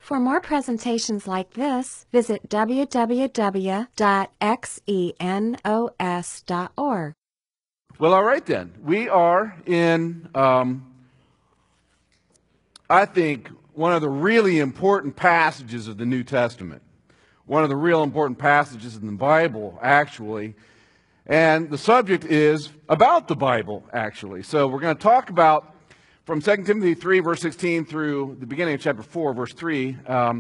For more presentations like this, visit www.xenos.org. Well, all right then. We are in, I think, one of the really important passages of the New Testament. One of the real important passages in the Bible, actually. And the subject is about the Bible, actually. So we're going to talk about from 2 Timothy 3, verse 16 through the beginning of chapter 4, verse 3,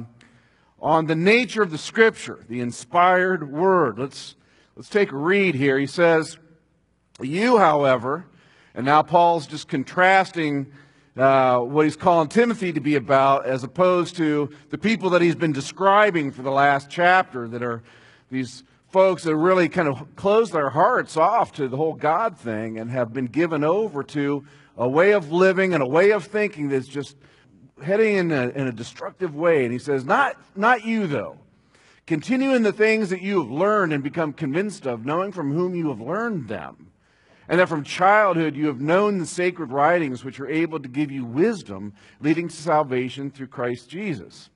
on the nature of the Scripture, the inspired Word. Let's take a read here. He says, "You, however," and now Paul's just contrasting what he's calling Timothy to be about as opposed to the people that he's been describing for the last chapter that are these folks that really kind of close their hearts off to the whole God thing and have been given over to a way of living and a way of thinking that's just heading in a destructive way. And he says, not you though. Continue in the things that you have learned and become convinced of, knowing from whom you have learned them. And that from childhood you have known the sacred writings which are able to give you wisdom leading to salvation through Christ Jesus.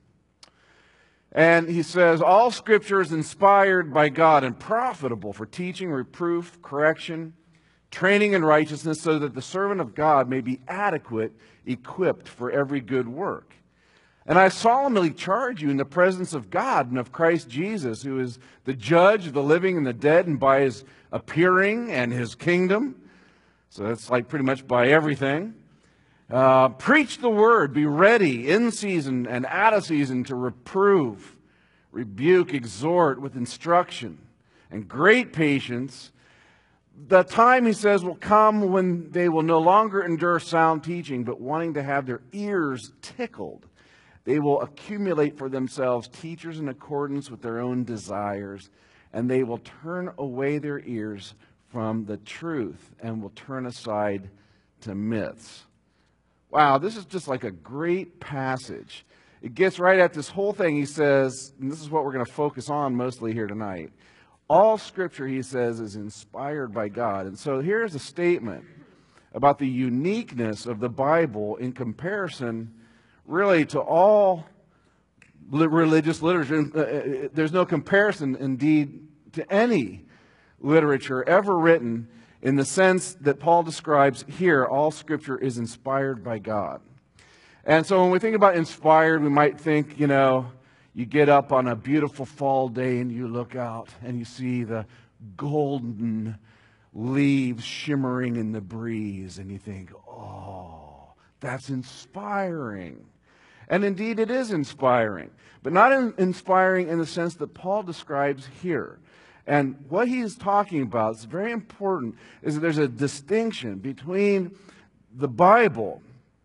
And he says, all Scripture is inspired by God and profitable for teaching, reproof, correction, training in righteousness, so that the servant of God may be adequate, equipped for every good work. And I solemnly charge you in the presence of God and of Christ Jesus, who is the judge of the living and the dead, and by his appearing and his kingdom. So that's like pretty much by everything. Preach the word, be ready in season and out of season to reprove, rebuke, exhort with instruction and great patience. The time, he says, will come when they will no longer endure sound teaching, but wanting to have their ears tickled, they will accumulate for themselves teachers in accordance with their own desires, and they will turn away their ears from the truth and will turn aside to myths. Wow, this is just like a great passage. It gets right at this whole thing. He says, and this is what we're going to focus on mostly here tonight. All Scripture, he says, is inspired by God. And so here's a statement about the uniqueness of the Bible in comparison really to all religious literature. There's no comparison, indeed, to any literature ever written in the sense that Paul describes here. All Scripture is inspired by God. And so when we think about inspired, we might think, you get up on a beautiful fall day and you look out and you see the golden leaves shimmering in the breeze and you think, oh, that's inspiring. And indeed it is inspiring, but not inspiring in the sense that Paul describes here. And what he's talking about is very important, is that there's a distinction between the Bible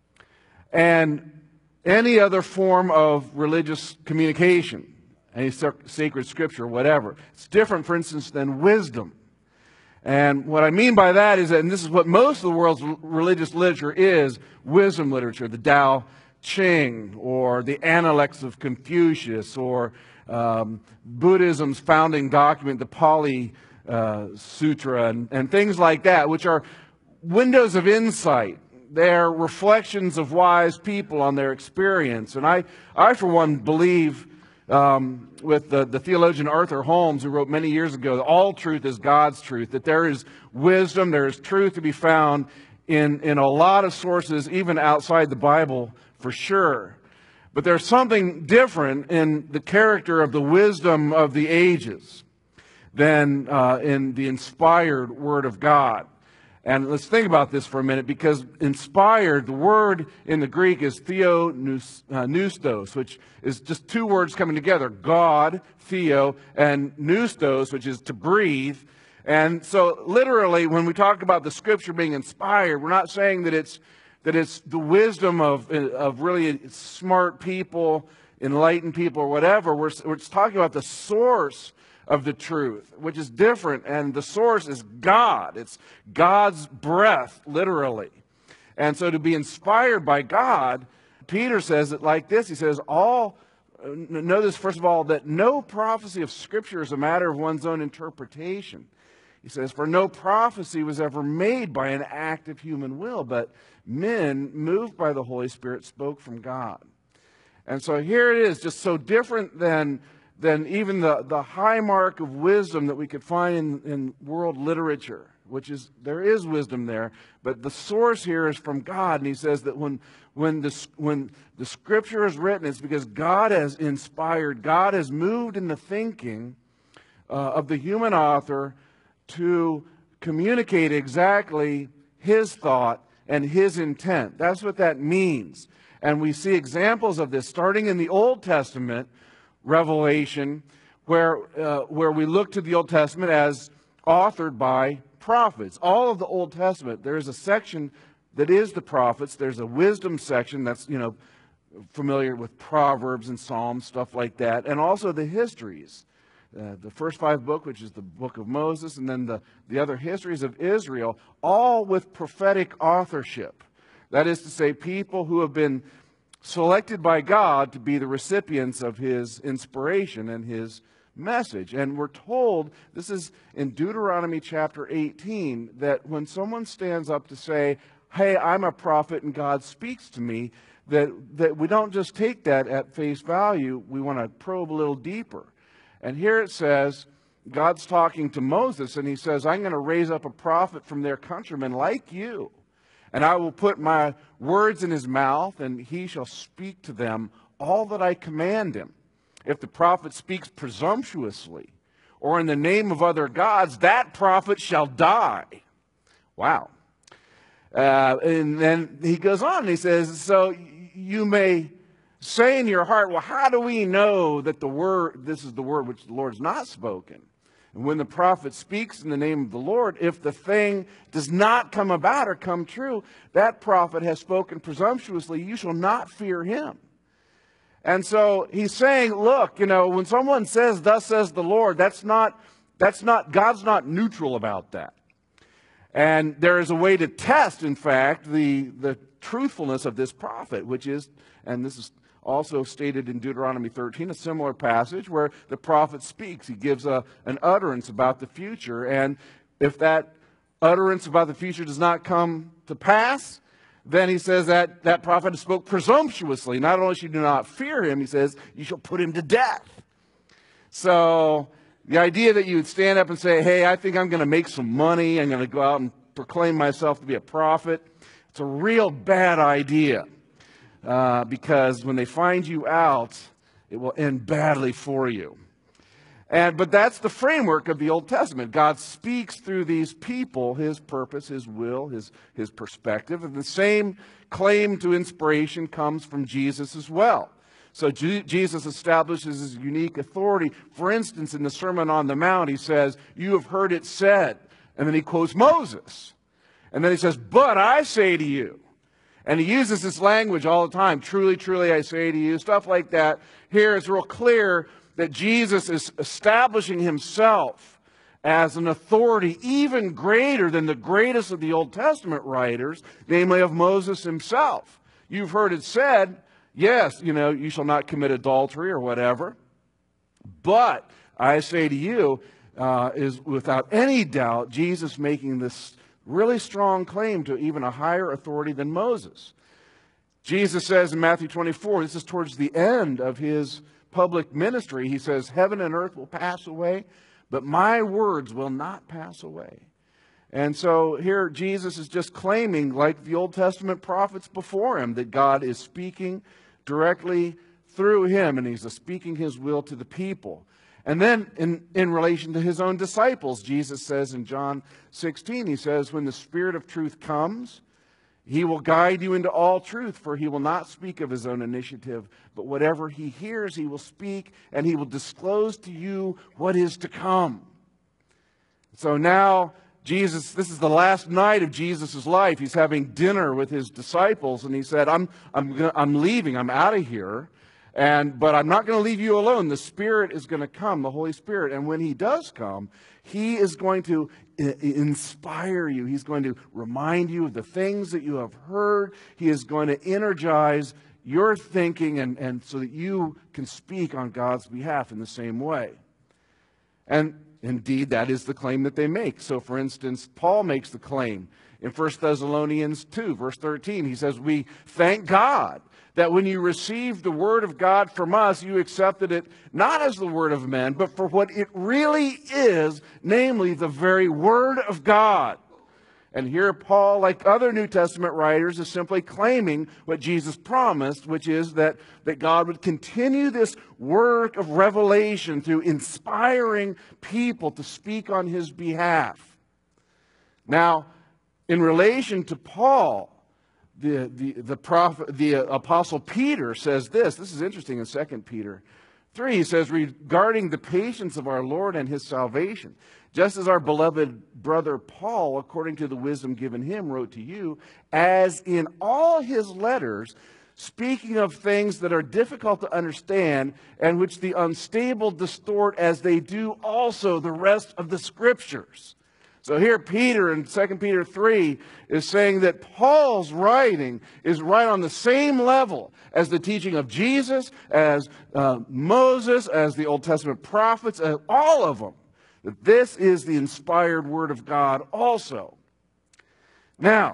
and any other form of religious communication, any sacred scripture, whatever. It's different, for instance, than wisdom. And what I mean by that is that, and this is what most of the world's religious literature is, wisdom literature, the Tao Ching, or the Analects of Confucius, or Buddhism's founding document, the Pali Sutra, and things like that, which are windows of insight. They're reflections of wise people on their experience. And I for one, believe with the theologian Arthur Holmes, who wrote many years ago, that all truth is God's truth, that there is wisdom, there is truth to be found in a lot of sources, even outside the Bible, for sure. But there's something different in the character of the wisdom of the ages than in the inspired Word of God. And let's think about this for a minute, because inspired, the word in the Greek is theopneustos, which is just two words coming together, God, theo, and neustos, which is to breathe. And so literally, when we talk about the Scripture being inspired, we're not saying that it's the wisdom of really smart people, enlightened people, or whatever. We're just talking about the source of the truth, which is different, and the source is God. It's God's breath, literally. And so to be inspired by God, Peter says it like this. He says, know this, first of all, that no prophecy of Scripture is a matter of one's own interpretation. He says, for no prophecy was ever made by an act of human will, but men, moved by the Holy Spirit, spoke from God. And so here it is, just so different than even the high mark of wisdom that we could find in world literature, which is, there is wisdom there, but the source here is from God. And he says that when the Scripture is written, it's because God has inspired, God has moved in the thinking of the human author to communicate exactly his thought and his intent. That's what that means. And we see examples of this starting in the Old Testament, Revelation, where we look to the Old Testament as authored by prophets. All of the Old Testament, there is a section that is the prophets. There's a wisdom section that's, familiar with Proverbs and Psalms, stuff like that, and also the histories. The first 5 books, which is the book of Moses, and then the other histories of Israel, all with prophetic authorship. That is to say, people who have been selected by God to be the recipients of His inspiration and His message. And we're told, this is in Deuteronomy chapter 18, that when someone stands up to say, hey, I'm a prophet and God speaks to me, that we don't just take that at face value. We want to probe a little deeper. And here it says, God's talking to Moses, and He says, I'm going to raise up a prophet from their countrymen like you. And I will put my words in his mouth, and he shall speak to them all that I command him. If the prophet speaks presumptuously or in the name of other gods, that prophet shall die. Wow. And then he goes on, and he says, so you may say in your heart, well, how do we know that this is the word which the Lord's not spoken? And when the prophet speaks in the name of the Lord, if the thing does not come about or come true, that prophet has spoken presumptuously, you shall not fear him. And so he's saying, look, when someone says, thus says the Lord, God's not neutral about that. And there is a way to test, in fact, the truthfulness of this prophet, which is, and this is also stated in Deuteronomy 13, a similar passage where the prophet speaks. He gives an utterance about the future. And if that utterance about the future does not come to pass, then he says that that prophet spoke presumptuously. Not only should you not fear him, he says, you shall put him to death. So the idea that you would stand up and say, hey, I think I'm going to make some money, I'm going to go out and proclaim myself to be a prophet, it's a real bad idea. Because when they find you out, it will end badly for you. But that's the framework of the Old Testament. God speaks through these people, His purpose, His will, His perspective. And the same claim to inspiration comes from Jesus as well. So Jesus establishes His unique authority. For instance, in the Sermon on the Mount, He says, you have heard it said. And then He quotes Moses. And then He says, but I say to you. And He uses this language all the time. Truly, truly, I say to you. Stuff like that. Here it's real clear that Jesus is establishing Himself as an authority even greater than the greatest of the Old Testament writers, namely of Moses himself. You've heard it said, yes, you shall not commit adultery or whatever. But I say to you, is without any doubt, Jesus making this really strong claim to even a higher authority than Moses. Jesus says in Matthew 24, this is towards the end of His public ministry, He says, heaven and earth will pass away, but my words will not pass away. And so here Jesus is just claiming, like the Old Testament prophets before Him, that God is speaking directly through Him, and He's speaking His will to the people. And then in relation to His own disciples, Jesus says in John 16, He says, when the Spirit of truth comes, He will guide you into all truth, for He will not speak of His own initiative, but whatever He hears, He will speak, and He will disclose to you what is to come. So now, this is the last night of Jesus' life. He's having dinner with His disciples, and He said, I'm leaving, I'm out of here. But I'm not going to leave you alone. The Spirit is going to come, the Holy Spirit. And when He does come, He is going to inspire you. He's going to remind you of the things that you have heard. He is going to energize your thinking and so that you can speak on God's behalf in the same way. And indeed, that is the claim that they make. So, for instance, Paul makes the claim in 1 Thessalonians 2, verse 13. He says, "We thank God that when you received the word of God from us, you accepted it not as the word of men, but for what it really is, namely the very word of God." And here Paul, like other New Testament writers, is simply claiming what Jesus promised, which is that God would continue this work of revelation through inspiring people to speak on his behalf. Now, in relation to Paul, the Apostle Peter says this. This is interesting in 2 Peter 3. He says, "Regarding the patience of our Lord and his salvation, just as our beloved brother Paul, according to the wisdom given him, wrote to you, as in all his letters, speaking of things that are difficult to understand and which the unstable distort as they do also the rest of the Scriptures." So here Peter in 2 Peter 3 is saying that Paul's writing is right on the same level as the teaching of Jesus, as Moses, as the Old Testament prophets, as all of them. That this is the inspired Word of God also. Now,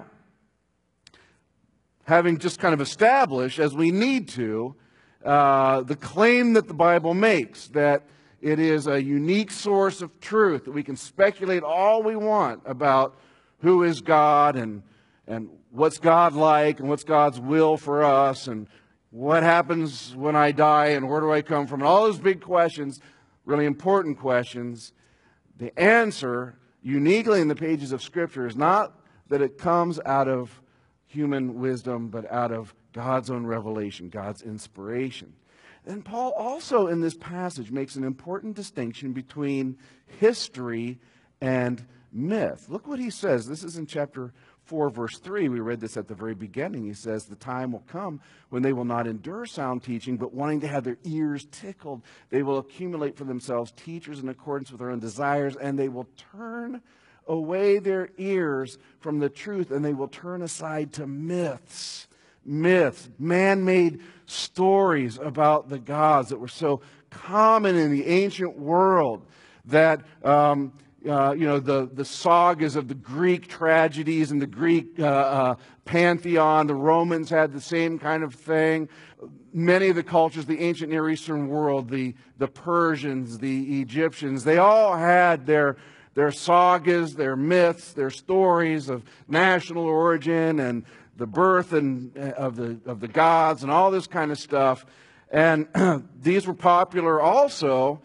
having just kind of established, as we need to, the claim that the Bible makes, that it is a unique source of truth, that we can speculate all we want about who is God and what's God like and what's God's will for us and what happens when I die and where do I come from, and all those big questions, really important questions. The answer, uniquely in the pages of Scripture, is not that it comes out of human wisdom, but out of God's own revelation, God's inspiration. And Paul also in this passage makes an important distinction between history and myth. Look what he says. This is in chapter 4, verse 3. We read this at the very beginning. He says, "The time will come when they will not endure sound teaching, but wanting to have their ears tickled, they will accumulate for themselves teachers in accordance with their own desires, and they will turn away their ears from the truth, and they will turn aside to myths." Myths, man-made stories about the gods that were so common in the ancient world, that the sagas of the Greek tragedies and the Greek pantheon. The Romans had the same kind of thing. Many of the cultures, the ancient Near Eastern world, the Persians, the Egyptians, they all had their sagas, their myths, their stories of national origin and the birth of the gods and all this kind of stuff. And these were popular also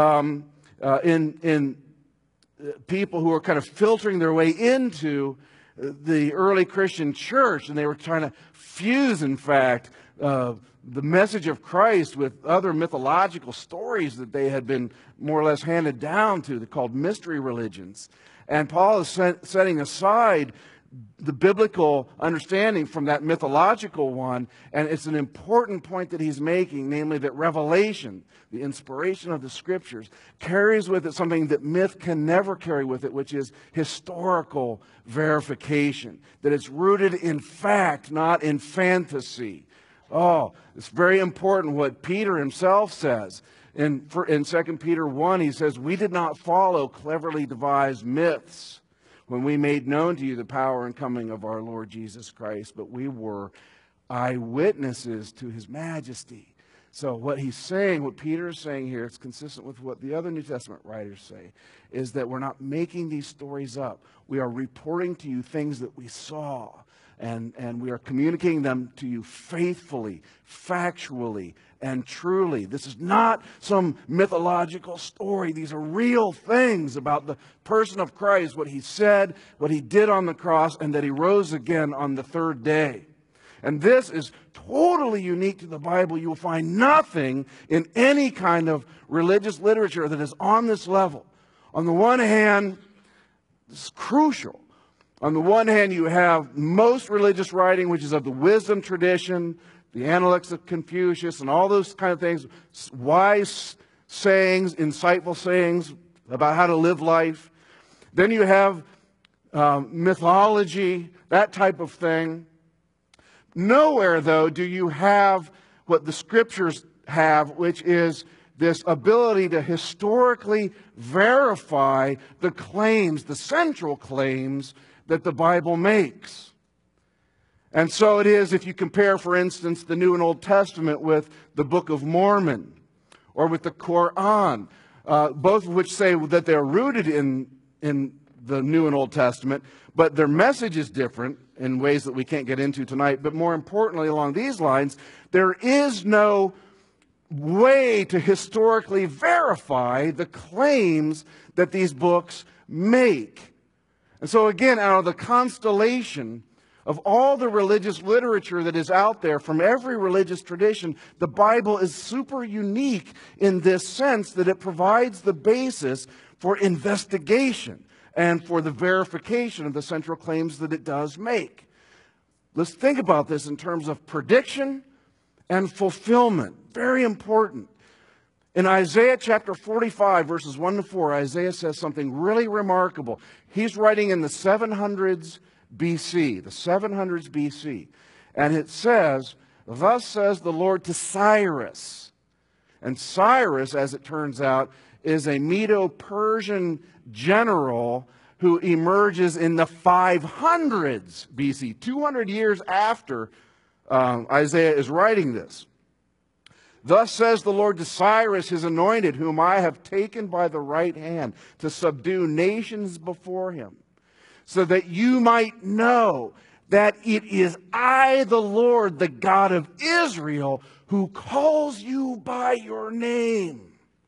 in people who were kind of filtering their way into the early Christian church. And they were trying to fuse, in fact, the message of Christ with other mythological stories that they had been more or less handed down to. They're called mystery religions. And Paul is setting aside the biblical understanding from that mythological one, and it's an important point that he's making, namely that revelation, the inspiration of the Scriptures, carries with it something that myth can never carry with it, which is historical verification, that it's rooted in fact, not in fantasy. Oh, it's very important what Peter himself says. In 2 Peter 1, he says, "We did not follow cleverly devised myths when we made known to you the power and coming of our Lord Jesus Christ, but we were eyewitnesses to his majesty." So what he's saying, what Peter is saying here, it's consistent with what the other New Testament writers say, is that we're not making these stories up. We are reporting to you things that we saw, and we are communicating them to you faithfully, factually, and truly. This is not some mythological story. These are real things about the person of Christ, what he said, what he did on the cross, and that he rose again on the third day. And this is totally unique to the Bible. You will find nothing in any kind of religious literature that is on this level. On the one hand, this is crucial. On the one hand, you have most religious writing, which is of the wisdom tradition, the Analects of Confucius, and all those kind of things, wise sayings, insightful sayings about how to live life. Then you have mythology, that type of thing. Nowhere, though, do you have what the Scriptures have, which is this ability to historically verify the claims, the central claims that the Bible makes. And so it is if you compare, for instance, the New and Old Testament with the Book of Mormon or with the Quran, both of which say that they're rooted in the New and Old Testament, but their message is different in ways that we can't get into tonight. But more importantly, along these lines, there is no way to historically verify the claims that these books make. And so again, out of the constellation of all the religious literature that is out there from every religious tradition, the Bible is super unique in this sense that it provides the basis for investigation and for the verification of the central claims that it does make. Let's think about this in terms of prediction and fulfillment. Very important. In Isaiah chapter 45, verses 1 to 4, Isaiah says something really remarkable. He's writing in the 700s BC, the 700s BC. And it says, "Thus says the Lord to Cyrus." And Cyrus, as it turns out, is a Medo-Persian general who emerges in the 500s BC, 200 years after Isaiah is writing this. "Thus says the Lord to Cyrus, his anointed, whom I have taken by the right hand to subdue nations before him, so that you might know that it is I, the Lord, the God of Israel, who calls you by your name."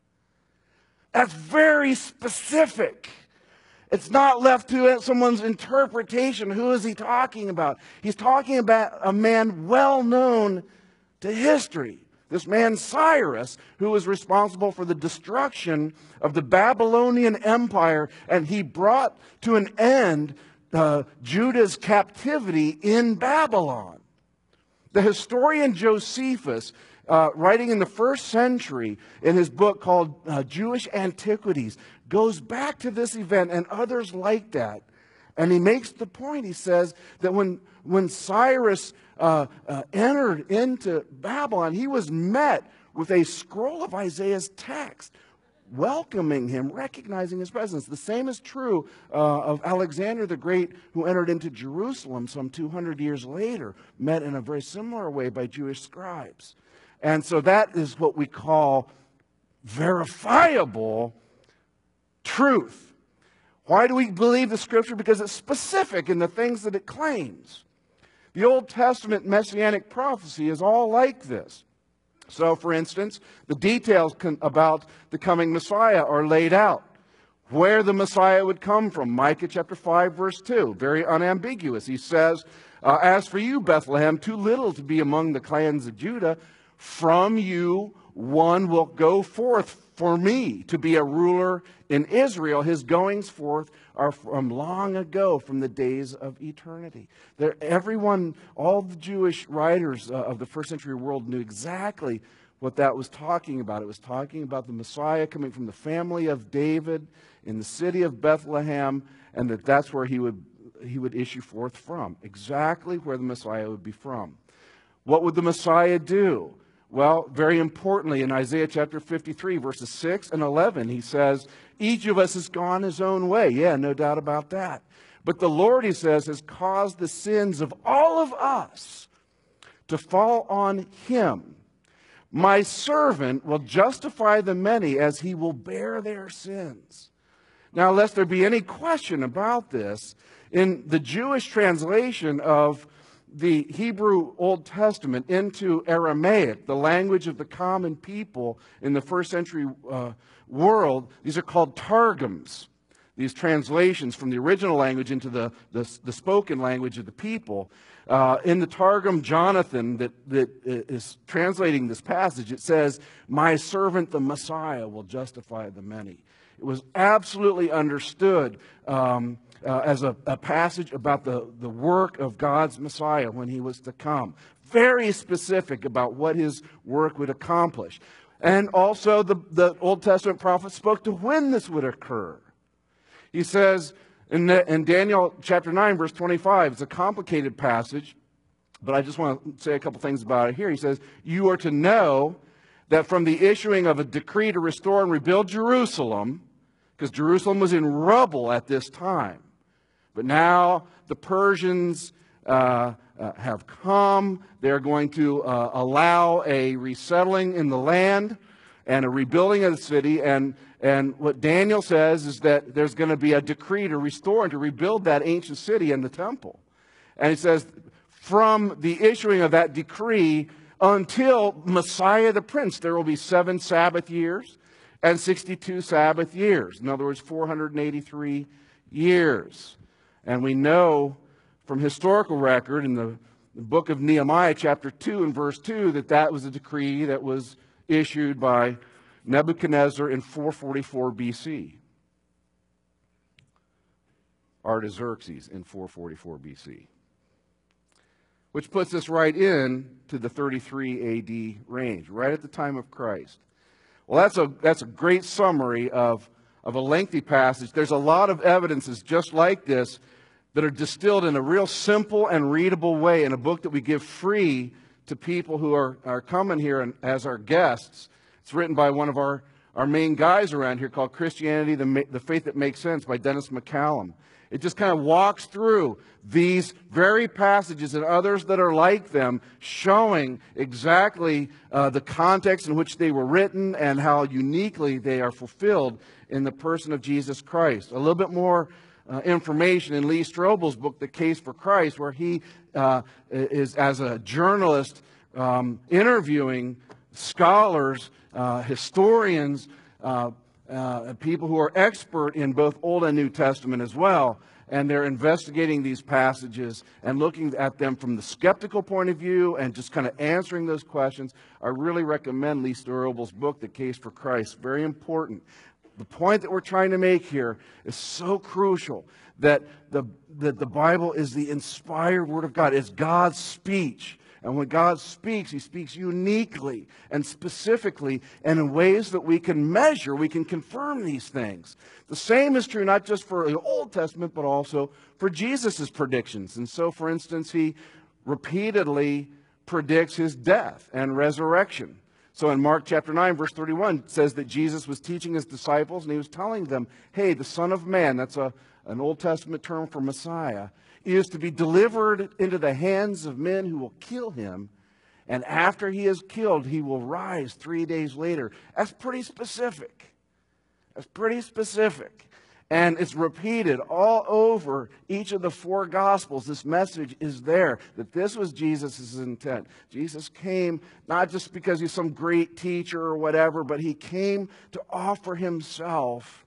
That's very specific. It's not left to someone's interpretation. Who is he talking about? He's talking about a man well known to history. This man Cyrus, who was responsible for the destruction of the Babylonian Empire, and he brought to an end Judah's captivity in Babylon. The historian Josephus, writing in the 1st century in his book called Jewish Antiquities, goes back to this event and others like that. And he makes the point, he says, that when Cyrus entered into Babylon, he was met with a scroll of Isaiah's text, welcoming him, recognizing his presence. The same is true of Alexander the Great, who entered into Jerusalem some 200 years later, met in a very similar way by Jewish scribes. And so that is what we call verifiable truth. Why do we believe the Scripture? Because it's specific in the things that it claims. The Old Testament messianic prophecy is all like this. So, for instance, the details about the coming Messiah are laid out. Where the Messiah would come from, Micah chapter 5, verse 2, very unambiguous. He says, "As for you, Bethlehem, too little to be among the clans of Judah, from you one will go forth for me to be a ruler in Israel. His goings forth are from long ago, from the days of eternity." Everyone, all the Jewish writers of the 1st century world knew exactly what that was talking about. It was talking about the Messiah coming from the family of David in the city of Bethlehem, and that's where he would issue forth from. Exactly where the Messiah would be from. What would the Messiah do? Well, very importantly, in Isaiah chapter 53, verses 6 and 11, he says, "Each of us has gone his own way." Yeah, no doubt about that. "But the Lord," he says, "has caused the sins of all of us to fall on him. My servant will justify the many as he will bear their sins." Now, lest there be any question about this, in the Jewish translation of the Hebrew Old Testament into Aramaic, the language of the common people in the 1st century world, these are called targums. These translations from the original language into the spoken language of the people. In the Targum Jonathan that is translating this passage, it says, "My servant the Messiah will justify the many." It was absolutely understood as a passage about the work of God's Messiah when he was to come. Very specific about what his work would accomplish. And also the Old Testament prophet spoke to when this would occur. He says in Daniel chapter 9, verse 25, it's a complicated passage, but I just want to say a couple things about it here. He says, "You are to know that from the issuing of a decree to restore and rebuild Jerusalem, because Jerusalem was in rubble at this time, but now the Persians have come. They're going to allow a resettling in the land and a rebuilding of the city. And what Daniel says is that there's going to be a decree to restore and to rebuild that ancient city and the temple. And he says, from the issuing of that decree until Messiah the Prince, there will be 7 Sabbath years and 62 Sabbath years. In other words, 483 years. And we know from historical record in the book of Nehemiah, chapter 2 and verse 2, that was a decree that was issued by Nebuchadnezzar in 444 BC. Artaxerxes in 444 BC. Which puts us right in to the 33 AD range, right at the time of Christ. Well, that's a great summary of a lengthy passage. There's a lot of evidences just like this that are distilled in a real simple and readable way in a book that we give free to people who are coming here as our guests. It's written by one of our main guys around here called Christianity, the Faith That Makes Sense by Dennis McCallum. It just kind of walks through these very passages and others that are like them, showing exactly the context in which they were written and how uniquely they are fulfilled in the person of Jesus Christ. A little bit more information in Lee Strobel's book, The Case for Christ, where he is, as a journalist, interviewing scholars, historians, people who are expert in both Old and New Testament as well, and they're investigating these passages and looking at them from the skeptical point of view and just kind of answering those questions. I really recommend Lee Strobel's book, The Case for Christ. Very important. The point that we're trying to make here is so crucial, that the Bible is the inspired Word of God. It's God's speech. And when God speaks, He speaks uniquely and specifically and in ways that we can measure, we can confirm these things. The same is true not just for the Old Testament, but also for Jesus' predictions. And so, for instance, He repeatedly predicts His death and resurrection. So in Mark chapter 9, verse 31, it says that Jesus was teaching His disciples and He was telling them, hey, the Son of Man, that's an Old Testament term for Messiah, is to be delivered into the hands of men who will kill Him. And after He is killed, He will rise 3 days later. That's pretty specific. That's pretty specific. And it's repeated all over each of the 4 Gospels. This message is there, that this was Jesus' intent. Jesus came not just because He's some great teacher or whatever, but He came to offer Himself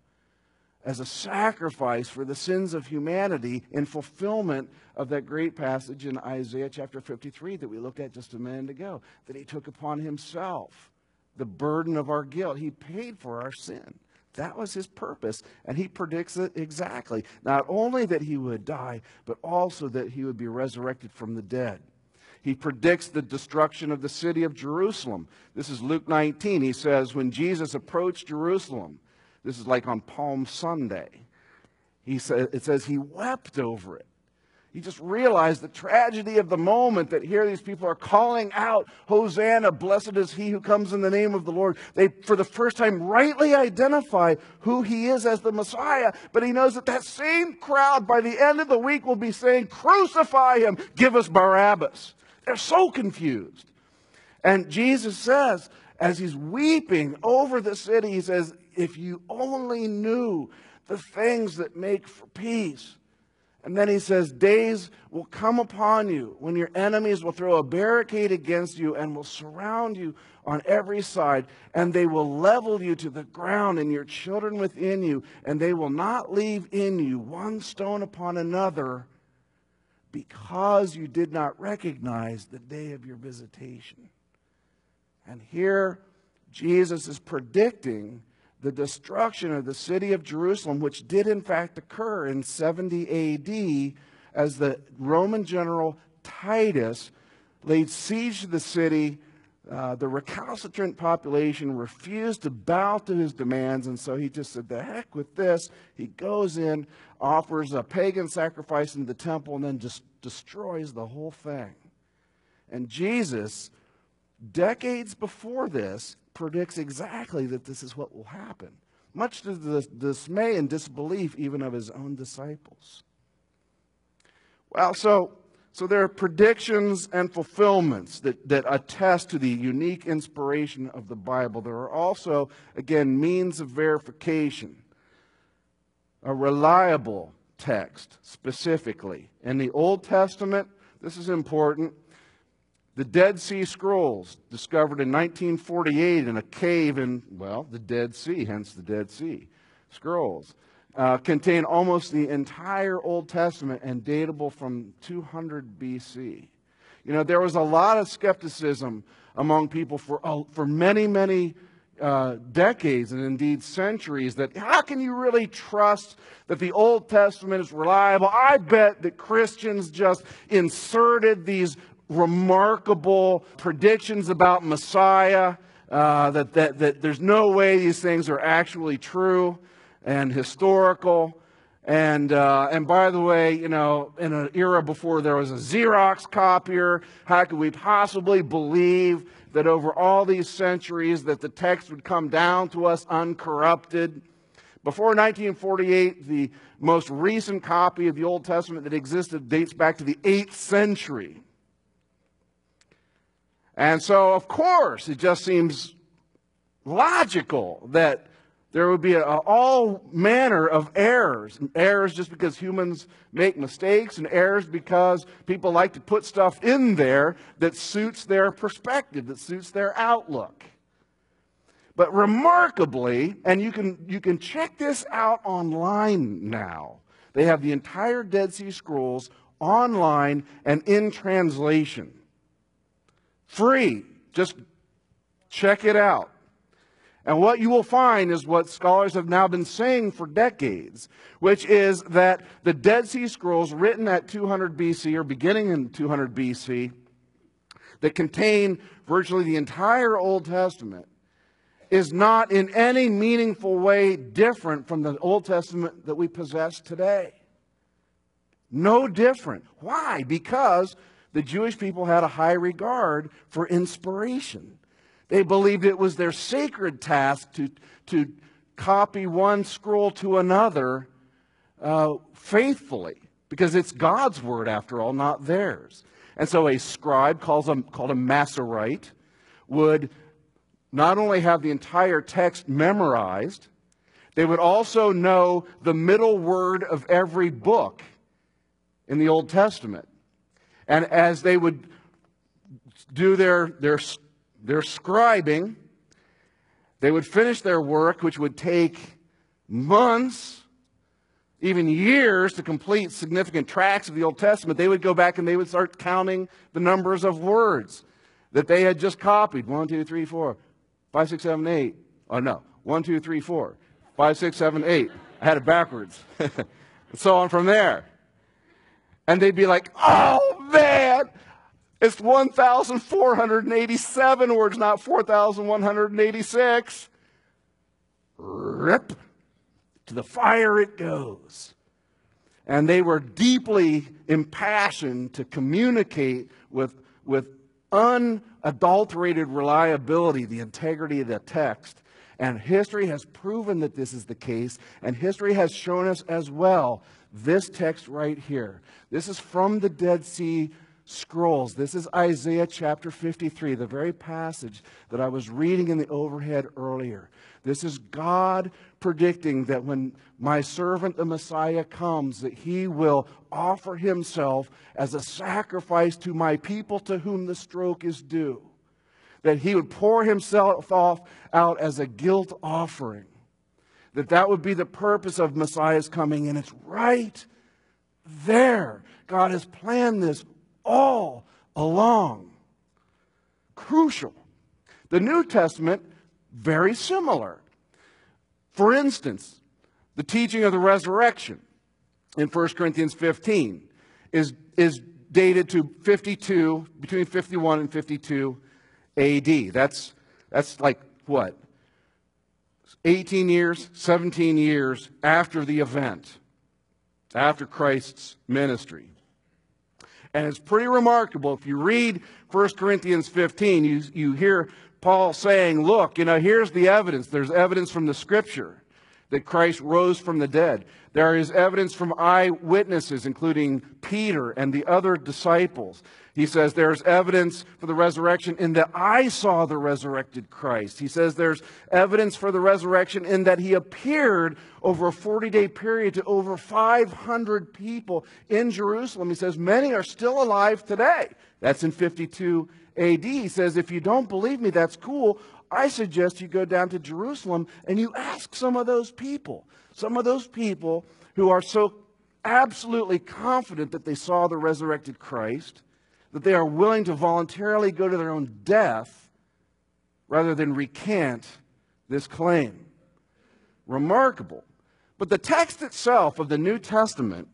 as a sacrifice for the sins of humanity in fulfillment of that great passage in Isaiah chapter 53 that we looked at just a minute ago, that He took upon Himself the burden of our guilt. He paid for our sin. That was His purpose, and He predicts it exactly. Not only that He would die, but also that He would be resurrected from the dead. He predicts the destruction of the city of Jerusalem. This is Luke 19. He says, when Jesus approached Jerusalem, this is like on Palm Sunday, it says He wept over it. He just realized the tragedy of the moment, that here these people are calling out, Hosanna, blessed is He who comes in the name of the Lord. They, for the first time, rightly identify who He is as the Messiah. But He knows that that same crowd, by the end of the week, will be saying, crucify Him, give us Barabbas. They're so confused. And Jesus says, as He's weeping over the city, He says, if you only knew the things that make for peace. And then He says, days will come upon you when your enemies will throw a barricade against you and will surround you on every side, and they will level you to the ground and your children within you, and they will not leave in you one stone upon another, because you did not recognize the day of your visitation. And here Jesus is predicting the destruction of the city of Jerusalem, which did in fact occur in 70 A.D. as the Roman general Titus laid siege to the city. The recalcitrant population refused to bow to his demands, and so he just said, the heck with this. He goes in, offers a pagan sacrifice in the temple, and then just destroys the whole thing. And Jesus, decades before this, predicts exactly that this is what will happen, much to the dismay and disbelief even of his own disciples. Well, so there are predictions and fulfillments that attest to the unique inspiration of the Bible. There are also, again, means of verification. A reliable text, specifically. In the Old Testament, this is important, the Dead Sea Scrolls, discovered in 1948 in a cave in, well, the Dead Sea, hence the Dead Sea Scrolls, contain almost the entire Old Testament and datable from 200 BC. You know, there was a lot of skepticism among people for many, many decades and indeed centuries that how can you really trust that the Old Testament is reliable? I bet that Christians just inserted these remarkable predictions about Messiah, that there's no way these things are actually true and historical. And by the way, you know, in an era before there was a Xerox copier, how could we possibly believe that over all these centuries that the text would come down to us uncorrupted? Before 1948, the most recent copy of the Old Testament that existed dates back to the 8th century. And so, of course, it just seems logical that there would be all manner of errors. Errors just because humans make mistakes, and errors because people like to put stuff in there that suits their perspective, that suits their outlook. But remarkably, and you can check this out online now, they have the entire Dead Sea Scrolls online and in translation. Free. Just check it out. And what you will find is what scholars have now been saying for decades, which is that the Dead Sea Scrolls written at 200 BC or beginning in 200 BC that contain virtually the entire Old Testament is not in any meaningful way different from the Old Testament that we possess today. No different. Why? Because the Jewish people had a high regard for inspiration. They believed it was their sacred task to copy one scroll to another faithfully, because it's God's word, after all, not theirs. And so a scribe, called a Masorite, would not only have the entire text memorized, they would also know the middle word of every book in the Old Testament. And as they would do their scribing, they would finish their work, which would take months, even years, to complete significant tracts of the Old Testament. They would go back and they would start counting the numbers of words that they had just copied. 1, 2, 3, 4, 5, 6, 7, 8. Oh, no. 1, 2, 3, 4, 5, 6, 7, 8. I had it backwards. And so on from there. And they'd be like, oh, man, it's 1,487 words, not 4,186. Rip. To the fire it goes. And they were deeply impassioned to communicate with unadulterated reliability the integrity of the text. And history has proven that this is the case, and history has shown us as well this text right here. This is from the Dead Sea Scrolls. This is Isaiah chapter 53, the very passage that I was reading in the overhead earlier. This is God predicting that when my servant the Messiah comes, that he will offer himself as a sacrifice to my people to whom the stroke is due. That he would pour himself out as a guilt offering. That would be the purpose of Messiah's coming, and it's right there. God has planned this all along. Crucial. The New Testament, very similar. For instance, the teaching of the resurrection in 1 Corinthians 15 is dated to 52, between 51 and 52 AD. That's like what? 18 years, 17 years after the event, after Christ's ministry. And it's pretty remarkable. If you read 1 Corinthians 15, you hear Paul saying, look, here's the evidence. There's evidence from the Scripture that Christ rose from the dead. There is evidence from eyewitnesses, including Peter and the other disciples. He says there's evidence for the resurrection in that I saw the resurrected Christ. He says there's evidence for the resurrection in that he appeared over a 40-day period to over 500 people in Jerusalem. He says many are still alive today. That's in 52 AD. He says, if you don't believe me, that's cool. I suggest you go down to Jerusalem and you ask some of those people who are so absolutely confident that they saw the resurrected Christ, that they are willing to voluntarily go to their own death rather than recant this claim. Remarkable. But the text itself of the New Testament,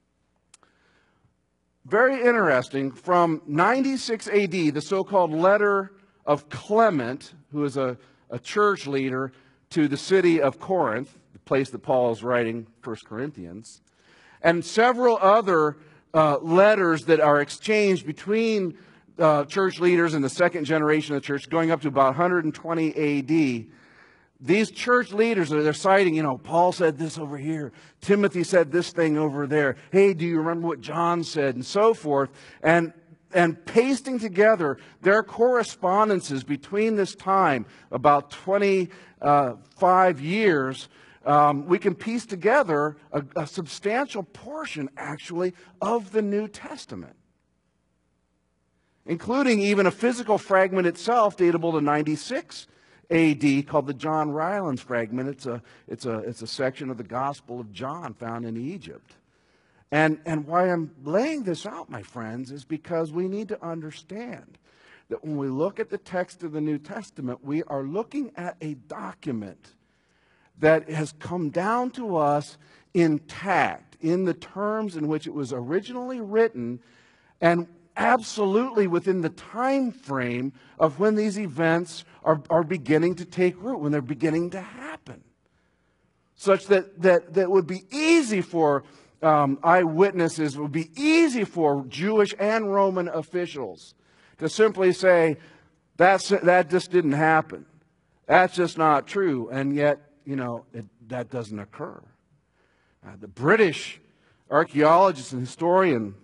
very interesting, from 96 AD, the so-called letter of Clement, who is a church leader, to the city of Corinth, the place that Paul is writing 1 Corinthians, and several other letters that are exchanged between church leaders in the second generation of the church, going up to about 120 AD. These church leaders, they're citing, Paul said this over here. Timothy said this thing over there. Hey, do you remember what John said? And so forth. And pasting together their correspondences between this time, about 25 years, we can piece together a substantial portion, actually, of the New Testament, including even a physical fragment itself datable to 96 AD called the John Rylands fragment. It's a section of the Gospel of John found in Egypt. And why I'm laying this out, my friends, is because we need to understand that when we look at the text of the New Testament, we are looking at a document that has come down to us intact in the terms in which it was originally written, and absolutely within the time frame of when these events are beginning to take root, when they're beginning to happen, such that would be easy for eyewitnesses, would be easy for Jewish and Roman officials to simply say, that just didn't happen. That's just not true. And yet, that doesn't occur. The British archaeologist and historian,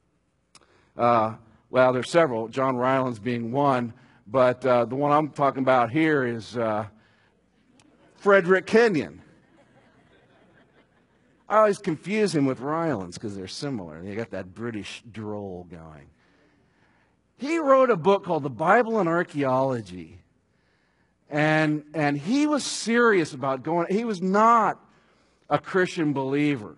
there's several, John Rylands being one, but the one I'm talking about here is Frederick Kenyon. I always confuse him with Rylands because they're similar. They got that British drawl going. He wrote a book called The Bible and Archaeology. And he was serious about going. He was not a Christian believer.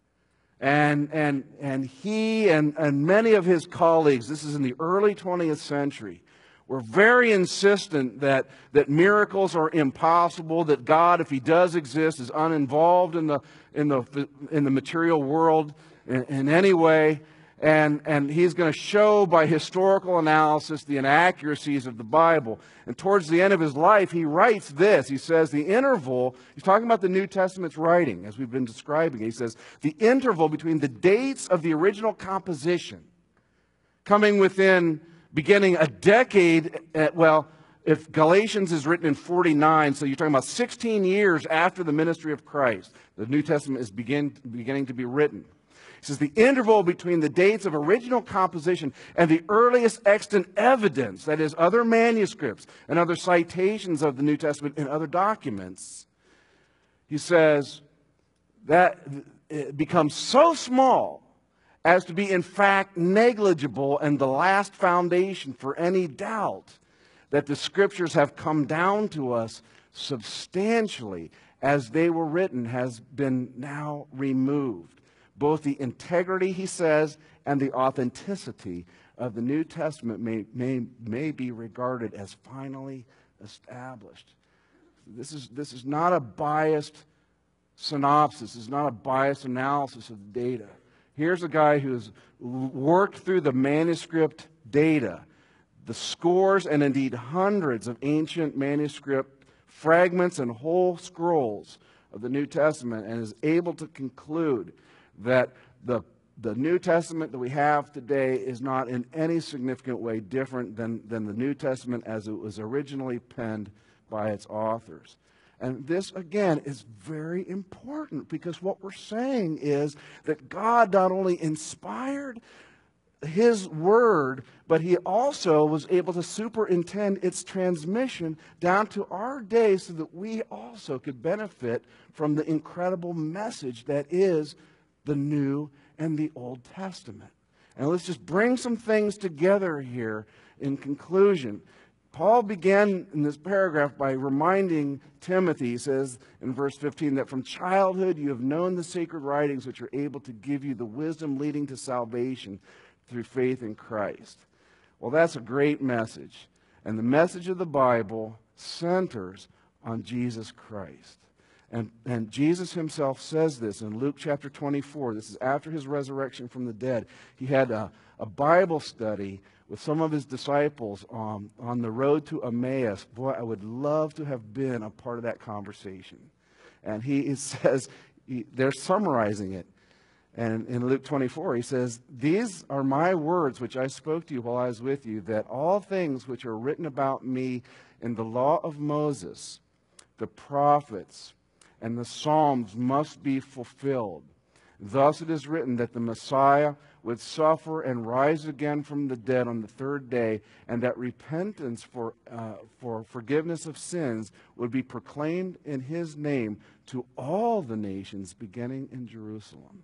And he and many of his colleagues, this is in the early 20th century, were very insistent that miracles are impossible, that God, if he does exist, is uninvolved in the material world in any way. And he's going to show by historical analysis the inaccuracies of the Bible. And towards the end of his life, he writes this. He says the interval, he's talking about the New Testament's writing, as we've been describing. He says the interval between the dates of the original composition, coming within, beginning a decade, if Galatians is written in 49, so you're talking about 16 years after the ministry of Christ, the New Testament is beginning to be written. He says the interval between the dates of original composition and the earliest extant evidence, that is, other manuscripts and other citations of the New Testament and other documents, he says that it becomes so small as to be in fact negligible and the last foundation for any doubt that the Scriptures have come down to us substantially as they were written has been now removed. Both the integrity, he says, and the authenticity of the New Testament may be regarded as finally established. This is not a biased synopsis. This is not a biased analysis of the data. Here's a guy who's worked through the manuscript data, the scores and indeed hundreds of ancient manuscript fragments and whole scrolls of the New Testament, and is able to conclude that the the New Testament that we have today is not in any significant way different than the New Testament as it was originally penned by its authors. And this, again, is very important, because what we're saying is that God not only inspired His Word, but He also was able to superintend its transmission down to our day so that we also could benefit from the incredible message that is the New and the Old Testament. And let's just bring some things together here in conclusion. Paul began in this paragraph by reminding Timothy, he says in verse 15, that from childhood you have known the sacred writings which are able to give you the wisdom leading to salvation through faith in Christ. Well, that's a great message. And the message of the Bible centers on Jesus Christ. And Jesus himself says this in Luke chapter 24. This is after his resurrection from the dead. He had a Bible study with some of his disciples on the road to Emmaus. Boy, I would love to have been a part of that conversation. And he says, they're summarizing it. And in Luke 24, he says, "These are my words which I spoke to you while I was with you, that all things which are written about me in the law of Moses, the prophets, and the Psalms must be fulfilled. Thus it is written that the Messiah would suffer and rise again from the dead on the third day, and that repentance for forgiveness of sins would be proclaimed in his name to all the nations, beginning in Jerusalem."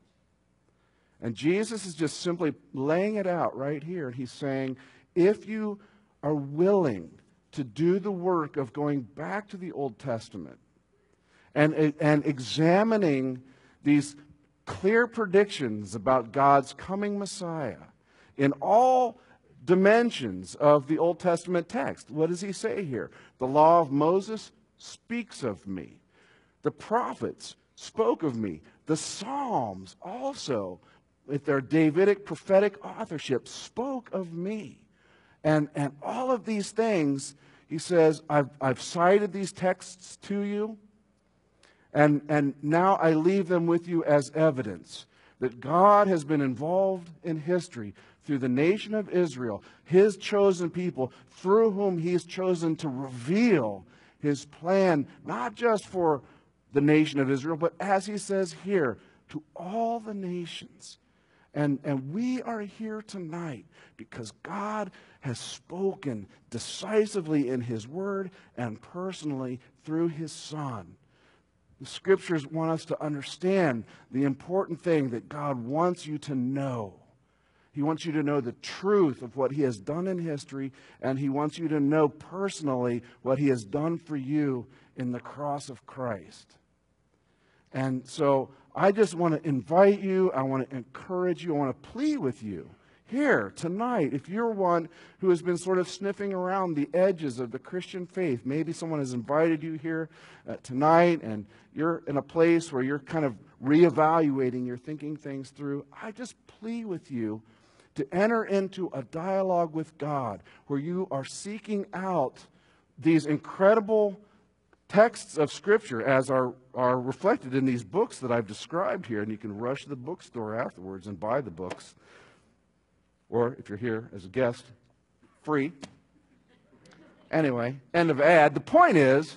And Jesus is just simply laying it out right here. And he's saying, if you are willing to do the work of going back to the Old Testament and examining these clear predictions about God's coming Messiah in all dimensions of the Old Testament text. What does he say here? The law of Moses speaks of me. The prophets spoke of me. The Psalms also, with their Davidic prophetic authorship, spoke of me. And all of these things, he says, I've cited these texts to you, and now I leave them with you as evidence that God has been involved in history through the nation of Israel, his chosen people, through whom he has chosen to reveal his plan, not just for the nation of Israel, but as he says here, to all the nations. And we are here tonight because God has spoken decisively in his word and personally through his Son. The scriptures want us to understand the important thing that God wants you to know. He wants you to know the truth of what he has done in history, and he wants you to know personally what he has done for you in the cross of Christ. And so I just want to invite you, I want to encourage you, I want to plead with you here tonight. If you're one who has been sort of sniffing around the edges of the Christian faith, maybe someone has invited you here tonight and you're in a place where you're kind of reevaluating, you're thinking things through, I just plead with you to enter into a dialogue with God where you are seeking out these incredible texts of Scripture as are reflected in these books that I've described here. And you can rush to the bookstore afterwards and buy the books. Or if you're here as a guest, free. Anyway, end of ad. The point is,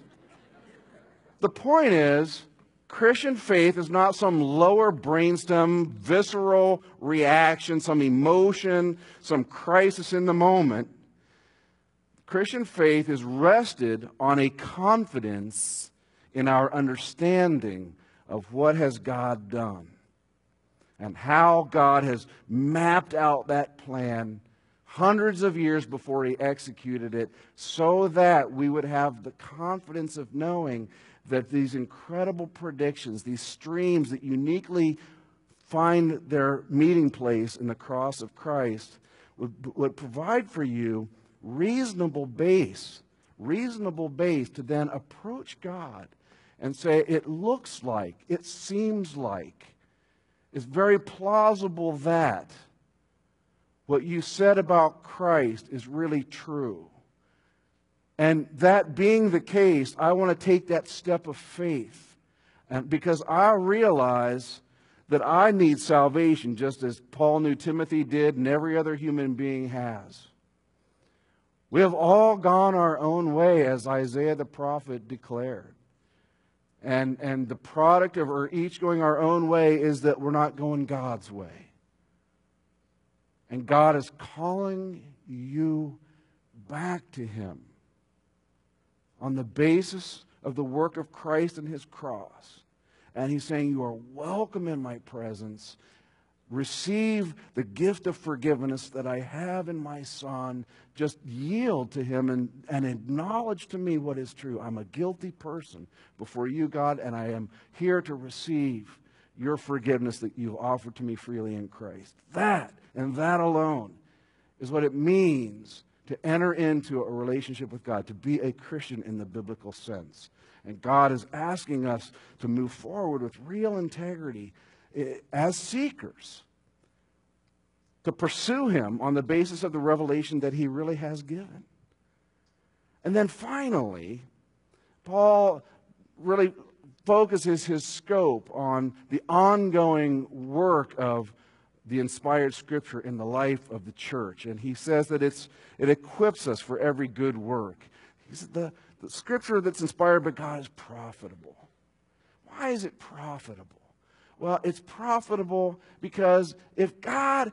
Christian faith is not some lower brainstem, visceral reaction, some emotion, some crisis in the moment. Christian faith is rested on a confidence in our understanding of what has God done and how God has mapped out that plan hundreds of years before he executed it, so that we would have the confidence of knowing that these incredible predictions, these streams that uniquely find their meeting place in the cross of Christ, would provide for you reasonable base to then approach God and say, it looks like, it seems like, it's very plausible that what you said about Christ is really true. And that being the case, I want to take that step of faith, and because I realize that I need salvation just as Paul knew Timothy did and every other human being has. We have all gone our own way, as Isaiah the prophet declared. And the product of our each going our own way is that we're not going God's way. And God is calling you back to Him on the basis of the work of Christ and His cross. And He's saying, you are welcome in my presence. Receive the gift of forgiveness that I have in my Son. Just yield to Him and acknowledge to me what is true. I'm a guilty person before you, God, and I am here to receive your forgiveness that you've offered to me freely in Christ. That and that alone is what it means to enter into a relationship with God, to be a Christian in the biblical sense. And God is asking us to move forward with real integrity as seekers, to pursue Him on the basis of the revelation that He really has given. And then finally, Paul really focuses his scope on the ongoing work of the inspired Scripture in the life of the church. And he says that it equips us for every good work. He said the Scripture that's inspired by God is profitable. Why is it profitable? Well, it's profitable because if God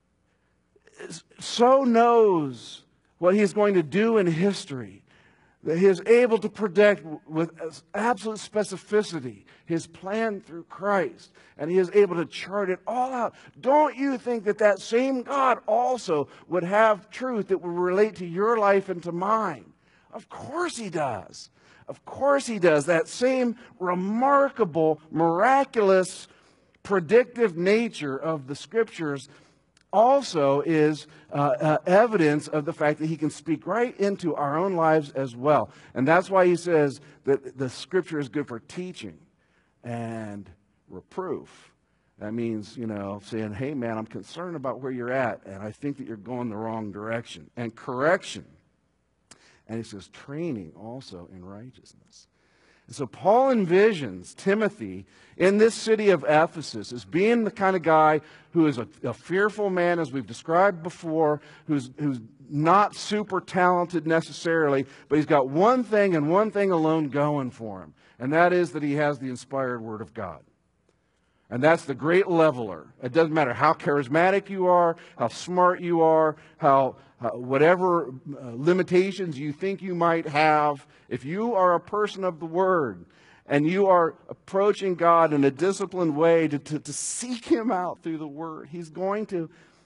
so knows what He is going to do in history, that He is able to predict with absolute specificity His plan through Christ, and He is able to chart it all out, don't you think that that same God also would have truth that would relate to your life and to mine? Of course He does. Of course He does. That same remarkable, miraculous, predictive nature of the Scriptures also is evidence of the fact that He can speak right into our own lives as well. And that's why he says that the Scripture is good for teaching and reproof. That means, saying, hey man, I'm concerned about where you're at, and I think that you're going the wrong direction. And correction. And he says training also in righteousness. And so Paul envisions Timothy in this city of Ephesus as being the kind of guy who is a fearful man, as we've described before, who's not super talented necessarily, but he's got one thing and one thing alone going for him, and that is that he has the inspired Word of God. And that's the great leveler. It doesn't matter how charismatic you are, how smart you are, whatever limitations you think you might have. If you are a person of the Word and you are approaching God in a disciplined way to seek Him out through the Word, He's going to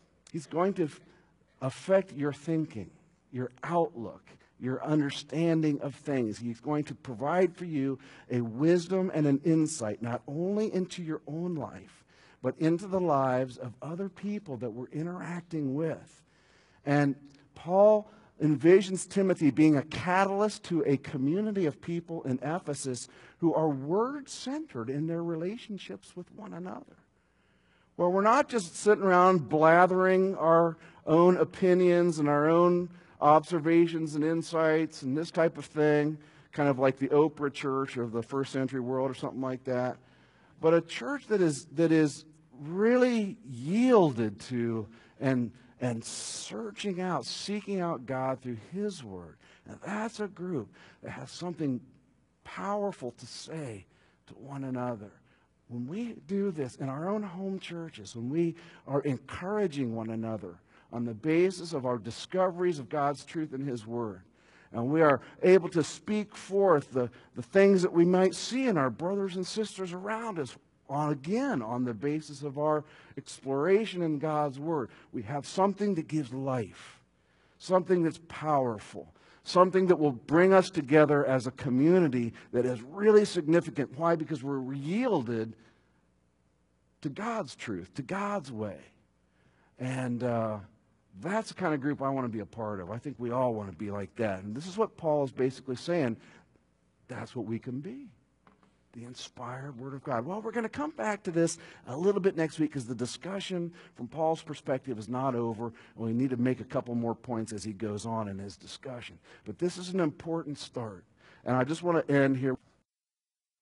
affect your thinking, your outlook, your understanding of things. He's going to provide for you a wisdom and an insight, not only into your own life, but into the lives of other people that we're interacting with. And Paul envisions Timothy being a catalyst to a community of people in Ephesus who are word-centered in their relationships with one another. Well, we're not just sitting around blathering our own opinions and our own observations and insights and this type of thing, kind of like the Oprah church of the first century world or something like that, but a church that is really yielded to and searching out, seeking out God through His Word. And that's a group that has something powerful to say to one another. When we do this in our own home churches, when we are encouraging one another on the basis of our discoveries of God's truth in His Word, and we are able to speak forth the things that we might see in our brothers and sisters around us, on the basis of our exploration in God's Word, we have something that gives life, something that's powerful, something that will bring us together as a community that is really significant. Why? Because we're yielded to God's truth, to God's way. And that's the kind of group I want to be a part of. I think we all want to be like that. And this is what Paul is basically saying. That's what we can be. The inspired Word of God. Well, we're going to come back to this a little bit next week because the discussion from Paul's perspective is not over, and we need to make a couple more points as he goes on in his discussion. But this is an important start. And I just want to end here.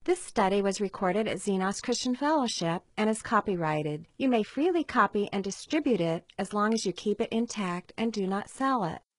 This study was recorded at Xenos Christian Fellowship and is copyrighted. You may freely copy and distribute it as long as you keep it intact and do not sell it.